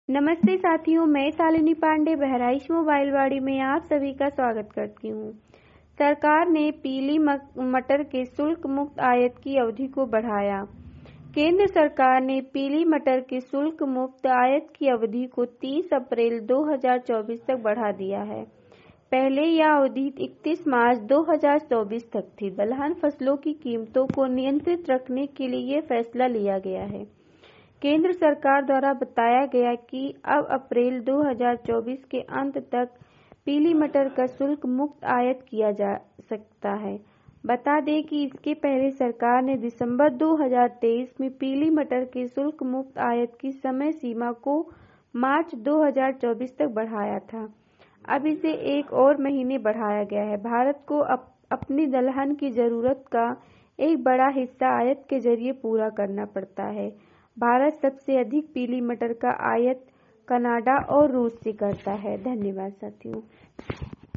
नमस्ते साथियों, मैं शालिनी पांडे बहराइच मोबाइल वाड़ी में आप सभी का स्वागत करती हूँ। सरकार ने पीली मटर के शुल्क मुक्त आयात की अवधि को बढ़ाया। केंद्र सरकार ने पीली मटर के शुल्क मुक्त आयात की अवधि को 30 अप्रैल 2024 तक बढ़ा दिया है। पहले यह अवधि 31 मार्च 2024 तक थी। दलहन फसलों की कीमतों को नियंत्रित रखने के लिए ये फैसला लिया गया है। केंद्र सरकार द्वारा बताया गया कि अब अप्रैल 2024 के अंत तक पीली मटर का शुल्क मुक्त आयात किया जा सकता है। बता दें कि इसके पहले सरकार ने दिसंबर 2023 में पीली मटर के शुल्क मुक्त आयात की समय सीमा को मार्च 2024 तक बढ़ाया था। अब इसे एक और महीने बढ़ाया गया है। भारत को अपनी दलहन की जरूरत का एक बड़ा हिस्सा आयात के जरिए पूरा करना पड़ता है। भारत सबसे अधिक पीली मटर का आयात कनाडा और रूस से करता है। धन्यवाद साथियों।